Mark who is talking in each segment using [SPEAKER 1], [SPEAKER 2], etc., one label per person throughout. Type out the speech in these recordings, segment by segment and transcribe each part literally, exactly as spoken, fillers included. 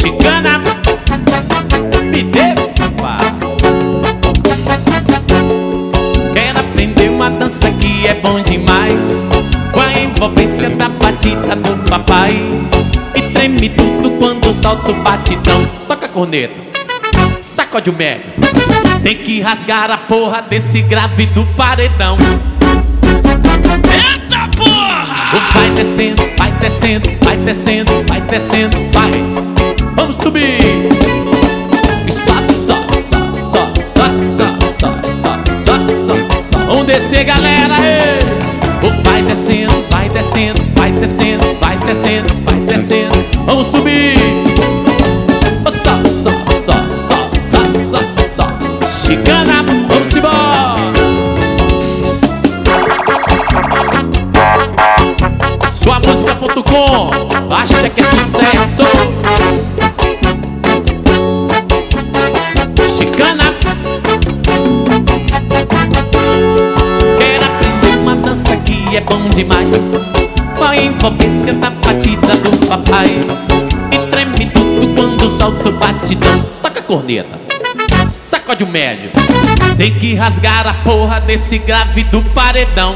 [SPEAKER 1] Chicana, me dê, pá. Quero aprender uma dança que é bom demais, com a envolvência da batida do papai. E treme tudo quando o salto batidão. Toca a corneta, sacode o médio. Tem que rasgar a porra desse grave do paredão.
[SPEAKER 2] Eita porra!
[SPEAKER 1] Vai descendo, vai descendo, vai descendo, vai descendo, vai. Vamos subir. E sobe, sobe, sobe, sobe, sobe, sobe, sobe, sobe, sobe, sobe, sobe. Vamos descer, galera, aí. Vai descendo, vai descendo, vai descendo, vai descendo, vai descendo. Vamos subir. Sobe, sobe, sobe, sobe, sobe, sobe, sobe. Chicana, vamos embora. Sua música ponto com, acha que é sucesso. Chicana. Quero aprender uma dança que é bom demais, com a envolvência da batida do papai. E treme tudo quando o salto batidão. Toca a corneta, sacode o médio. Tem que rasgar a porra desse grave do paredão.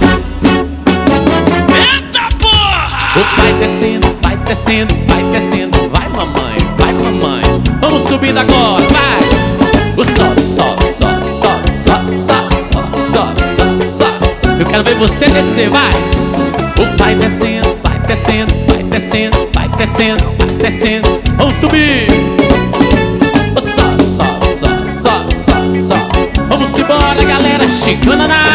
[SPEAKER 2] Eita porra!
[SPEAKER 1] Vai descendo, vai descendo, vai descendo. Vai, mamãe, vai, mamãe. Vamos subindo agora, vai. O sobe, sobe, sobe, sobe, sobe, sobe, sobe, sobe, sobe, sobe, sobe. Eu quero ver você descer, vai. O vai descendo, vai descendo, vai descendo, vai descendo, vai descendo. Vamos subir. O sobe, sobe, sobe, sobe, sobe, sobe. Vamos embora, galera. Chicana na